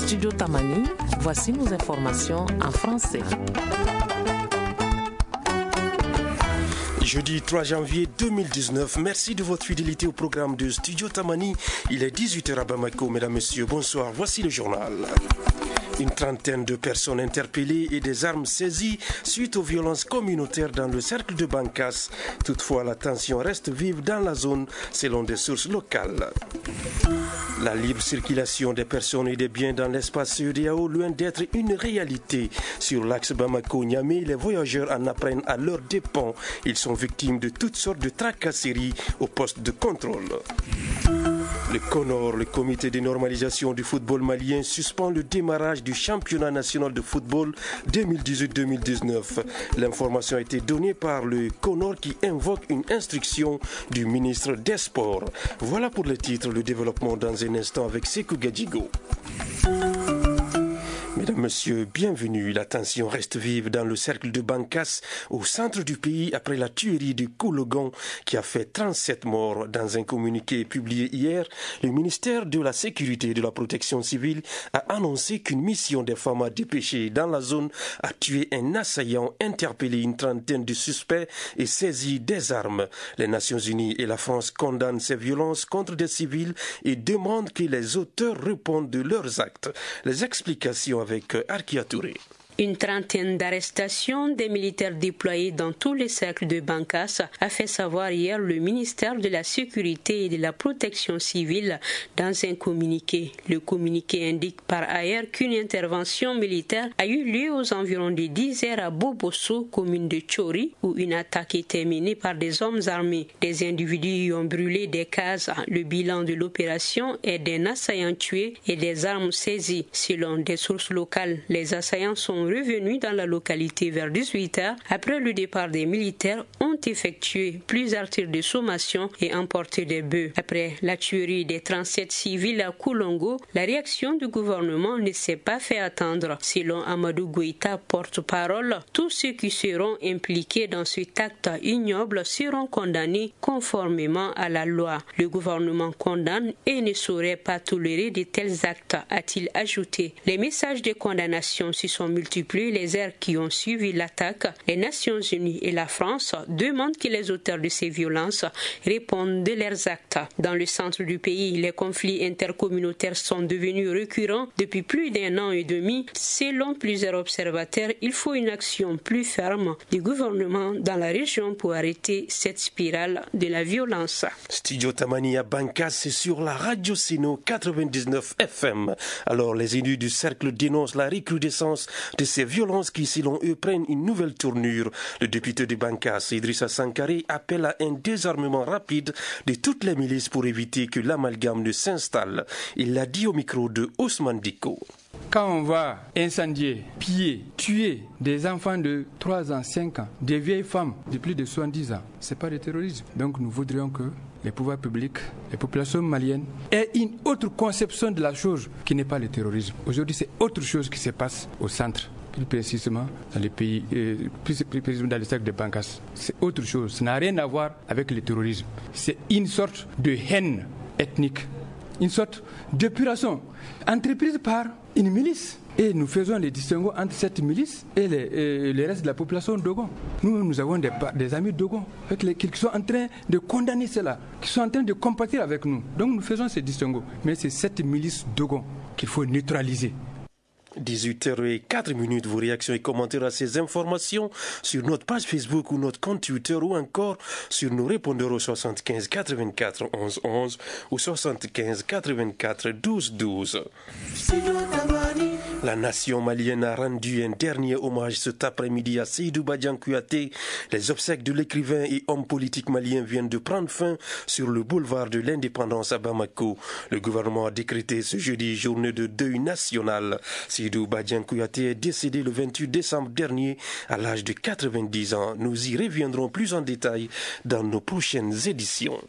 Studio Tamani, voici nos informations en français. Jeudi 3 janvier 2019, merci de votre fidélité au programme de Studio Tamani. Il est 18h à Bamako, mesdames, messieurs, bonsoir, voici le journal. Une trentaine de personnes interpellées et des armes saisies suite aux violences communautaires dans le cercle de Bankas. Toutefois, la tension reste vive dans la zone selon des sources locales. La libre circulation des personnes et des biens dans l'espace CEDEAO, loin d'être une réalité. Sur l'axe Bamako-Niamey, les voyageurs en apprennent à leurs dépens. Ils sont victimes de toutes sortes de tracasseries au poste de contrôle. Le CONOR, le comité de normalisation du football malien, suspend le démarrage du championnat national de football 2018-2019. L'information a été donnée par le CONOR qui invoque une instruction du ministre des Sports. Voilà pour le titre, le développement dans un instant avec Sekou Gadjigo. Mesdames, Messieurs, bienvenue. La tension reste vive dans le cercle de Bankas, au centre du pays, après la tuerie de Koulogan qui a fait 37 morts. Dans un communiqué publié hier, le ministère de la Sécurité et de la Protection civile a annoncé qu'une mission des FAMA dépêchée dans la zone a tué un assaillant, interpellé une trentaine de suspects et saisi des armes. Les Nations Unies et la France condamnent ces violences contre des civils et demandent que les auteurs répondent de leurs actes. Les explications avec Arkia Touré. Une trentaine d'arrestations des militaires déployés dans tous les cercles de Bankas a fait savoir hier le ministère de la Sécurité et de la Protection civile dans un communiqué. Le communiqué indique par ailleurs qu'une intervention militaire a eu lieu aux environs de 10 heures à Bobosso, commune de Tchori, où une attaque était menée par des hommes armés. Des individus y ont brûlé des cases. Le bilan de l'opération est d'un assaillant tué et des armes saisies. Selon des sources locales, les assaillants sont revenus dans la localité vers 18h après le départ des militaires, ont effectué plusieurs tirs de sommation et emporté des bœufs. Après la tuerie des 37 civils à Koulongo, la réaction du gouvernement ne s'est pas fait attendre. Selon Amadou Goïta, porte-parole, tous ceux qui seront impliqués dans cet acte ignoble seront condamnés conformément à la loi. Le gouvernement condamne et ne saurait pas tolérer de tels actes, a-t-il ajouté. Les messages de condamnation se sont multipliés les heures qui ont suivi l'attaque. Les Nations Unies et la France demandent que les auteurs de ces violences répondent de leurs actes. Dans le centre du pays, les conflits intercommunautaires sont devenus récurrents depuis plus d'1 an et demi. Selon plusieurs observateurs, il faut une action plus ferme du gouvernement dans la région pour arrêter cette spirale de la violence. Studio Tamani à Bankas, c'est sur la radio Sino 99 FM. Alors, les élus du cercle dénoncent la recrudescence de ces violences qui, selon eux, prennent une nouvelle tournure. Le député de Bankas, Idrissa Sankare, appelle à un désarmement rapide de toutes les milices pour éviter que l'amalgame ne s'installe. Il l'a dit au micro de Ousmane Diko. Quand on va incendier, piller, tuer des enfants de 3 ans, 5 ans, des vieilles femmes de plus de 70 ans, ce n'est pas du terrorisme. Donc nous voudrions que les pouvoirs publics, les populations maliennes aient une autre conception de la chose qui n'est pas le terrorisme. Aujourd'hui, c'est autre chose qui se passe au centre. Plus précisément dans les pays, plus précisément dans le cercle de Bankas. C'est autre chose. Ça n'a rien à voir avec le terrorisme. C'est une sorte de haine ethnique, une sorte d'épuration entreprise par une milice. Et nous faisons les distinguos entre cette milice et les restes de la population Dogon. Nous avons des amis Dogon qui sont en train de condamner cela, qui sont en train de compatir avec nous. Donc nous faisons ces distinguos. Mais c'est cette milice Dogon qu'il faut neutraliser. 18h04, vos réactions et commentaires à ces informations sur notre page Facebook ou notre compte Twitter ou encore sur nos répondeurs au 75 84 11 11 ou 75 84 12 12. La nation malienne a rendu un dernier hommage cet après-midi à Seydou Badian Kouyaté. Les obsèques de l'écrivain et homme politique malien viennent de prendre fin sur le boulevard de l'Indépendance à Bamako. Le gouvernement a décrété ce jeudi journée de deuil national. Seydou Badian Kouyaté est décédé le 28 décembre dernier à l'âge de 90 ans. Nous y reviendrons plus en détail dans nos prochaines éditions.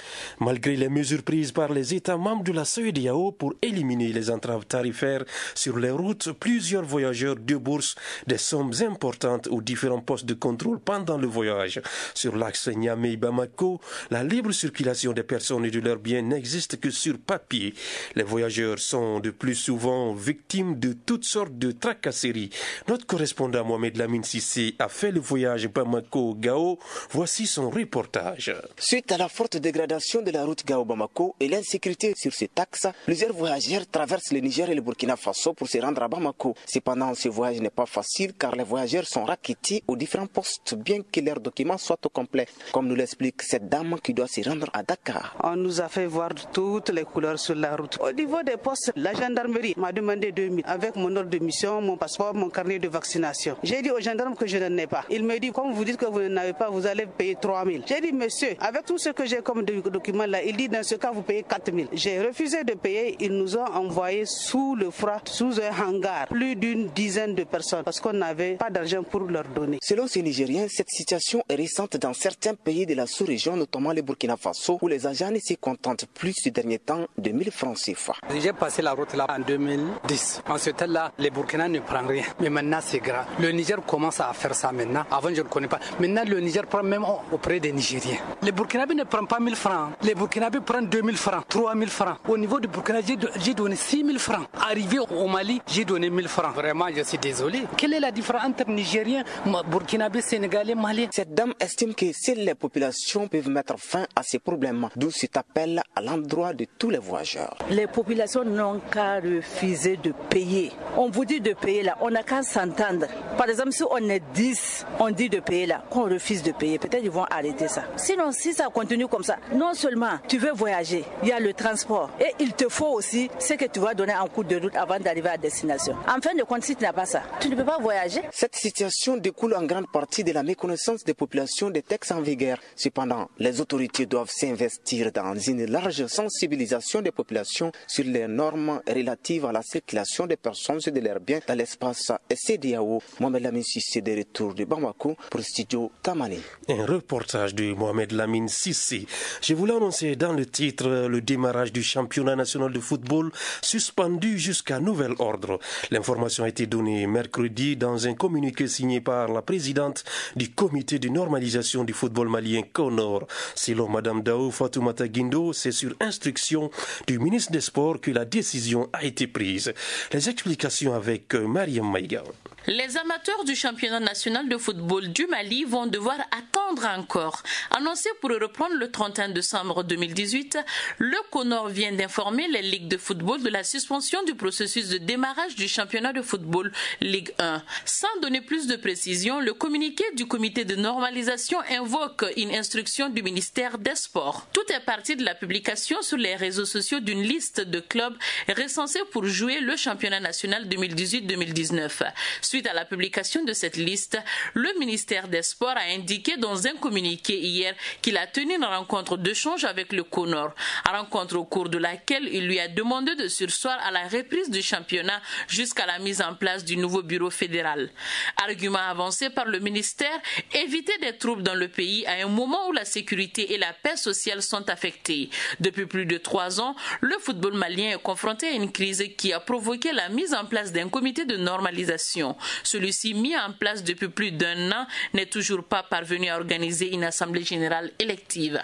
Malgré les mesures prises par les États membres de la CEDEAO pour éliminer les entraves tarifaires sur les routes, plusieurs voyageurs déboursent des sommes importantes aux différents postes de contrôle pendant le voyage. Sur l'axe Niamey-Bamako, la libre circulation des personnes et de leurs biens n'existe que sur papier. Les voyageurs sont de plus souvent victimes de toutes sortes de tracasseries. Notre correspondant Mohamed Lamine Sissé a fait le voyage Bamako-Gao. Voici son reportage. Suite à la forte dégradation de la route Gao-Bamako et l'insécurité sur cet axe, plusieurs voyageurs traversent le Niger et le Burkina Faso pour se rendre à Bamako. Cependant, ce voyage n'est pas facile car les voyageurs sont raquettés aux différents postes bien que leurs documents soient au complet, comme nous l'explique cette dame qui doit se rendre à Dakar. On nous a fait voir toutes les couleurs sur la route. Au niveau des postes, la gendarmerie m'a demandé 2000 avec mon ordre de mission, mon passeport, mon carnet de vaccination. J'ai dit aux gendarmes que je n'en ai pas. Il me dit, comme vous dites que vous n'en avez pas, vous allez payer 3000. J'ai dit, monsieur, avec tout ce que j'ai comme document là, il dit, dans ce cas, vous payez 4000. J'ai refusé de payer. Ils nous ont envoyés sous le froid, sous un hangar, plus d'une dizaine de personnes, parce qu'on n'avait pas d'argent pour leur donner. Selon ces Nigériens, cette situation est récente dans certains pays de la sous-région, notamment le Burkina Faso, où les agents ne se contentent plus ces derniers temps de 1000 francs CFA. J'ai passé la route là en 2010. En ce temps-là, les Burkinabés ne prennent rien. Mais maintenant, c'est grave. Le Niger commence à faire ça maintenant. Avant, je ne connais pas. Maintenant, le Niger prend même auprès des Nigériens. Les Burkinabés ne prennent pas 1000 francs. Les Burkinabés prennent 2000 francs, 3000 francs. Au niveau du Burkina, j'ai donné 6000 francs. Arrivé au Mali, j'ai donné 1000 francs. Vraiment, je suis désolé. Quelle est la différence entre Nigériens, Burkinabés, Sénégalais, Maliens? Cette dame estime que seules les populations peuvent mettre fin à ces problèmes, d'où cet appel à l'endroit de tous les voyageurs. Les populations n'ont qu'à refuser de payer. On vous dit de payer là, on n'a qu'à s'entendre. Par exemple, si on est 10, on dit de payer là, qu'on refuse de payer, peut-être ils vont arrêter ça. Sinon, si ça continue comme ça, non seulement tu veux voyager, il y a le transport et il te faut aussi ce que tu vas donner en cours de route avant d'arriver à destination. En fin de compte, si tu n'as pas ça, tu ne peux pas voyager. Cette situation découle en grande partie de la méconnaissance des populations des textes en vigueur. Cependant, les autorités doivent s'investir dans une large sensibilisation des populations sur les normes relatives à la circulation des personnes et de leurs biens dans l'espace CEDEAO. Mohamed Lamine Sissé de retour de Bamako pour Studio Tamani. Un reportage de Mohamed Lamine Sissé. Je voulais annoncer dans le titre le démarrage du championnat national de football suspendu jusqu'à nouvel ordre. L'information a été donnée mercredi dans un communiqué signé par la présidente du comité de normalisation du football malien CONOR. Selon Mme Daou Fatoumata Guindo, c'est sur instruction du ministre des Sports que la décision a été prise. Les explications avec Mariam Maïga. Les amateurs du championnat national de football du Mali vont devoir attendre encore. Annoncé pour reprendre le 31 décembre 2018, le CONOR vient d'informer les ligues de football de la suspension du processus de démarrage du championnat de football Ligue 1. Sans donner plus de précision, le communiqué du comité de normalisation invoque une instruction du ministère des Sports. Tout est parti de la publication sur les réseaux sociaux d'une liste de clubs recensés pour jouer le championnat national 2018-2019. Suite à la publication de cette liste, le ministère des Sports a indiqué dans un communiqué hier qu'il a tenu une rencontre d'échange avec le CONOR, rencontre au cours de laquelle il lui a demandé de surseoir à la reprise du championnat jusqu'à la mise en place du nouveau bureau fédéral. Argument avancé par le ministère, éviter des troubles dans le pays à un moment où la sécurité et la paix sociale sont affectées. Depuis plus de 3 ans, le football malien est confronté à une crise qui a provoqué la mise en place d'un comité de normalisation. Celui-ci, mis en place depuis plus d'1 an, n'est toujours pas parvenu à organiser une assemblée générale élective.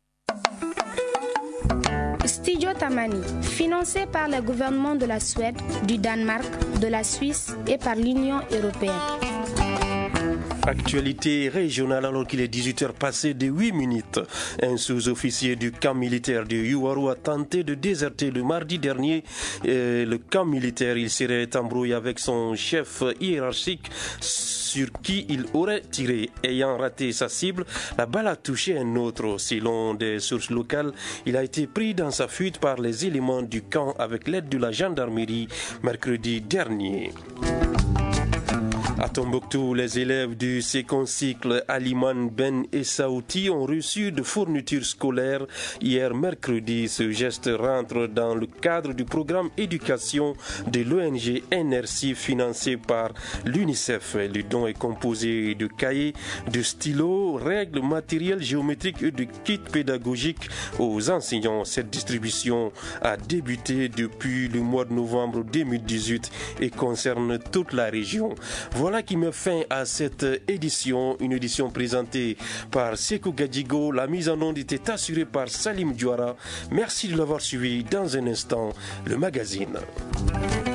Studio Tamani, financé par le gouvernement de la Suède, du Danemark, de la Suisse et par l'Union européenne. Actualité régionale alors qu'il est 18h passé de 8 minutes. Un sous-officier du camp militaire de Yuwaru a tenté de déserter le mardi dernier. Le camp militaire, il serait embrouillé avec son chef hiérarchique sur qui il aurait tiré. Ayant raté sa cible, la balle a touché un autre. Selon des sources locales, il a été pris dans sa fuite par les éléments du camp avec l'aide de la gendarmerie mercredi dernier. À Tombouctou, les élèves du second cycle Aliman Ben et Saouti ont reçu de fournitures scolaires hier mercredi. Ce geste rentre dans le cadre du programme éducation de l'ONG NRC financé par l'UNICEF. Le don est composé de cahiers, de stylos, règles, matériel géométrique et de kits pédagogiques aux enseignants. Cette distribution a débuté depuis le mois de novembre 2018 et concerne toute la région. Voilà qui met fin à cette édition, une édition présentée par Sekou Gadjigo. La mise en onde était assurée par Salim Diouara. Merci de l'avoir suivi. Dans un instant, le magazine.